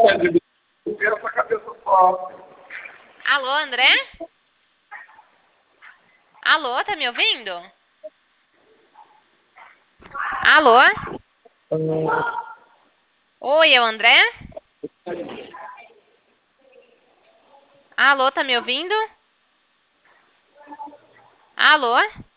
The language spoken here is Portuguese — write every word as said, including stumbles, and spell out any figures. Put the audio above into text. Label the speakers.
Speaker 1: Essa cabeça forte.
Speaker 2: Alô, André? Alô, tá me ouvindo? Alô? Oi, é o André? Alô, tá me ouvindo? Alô?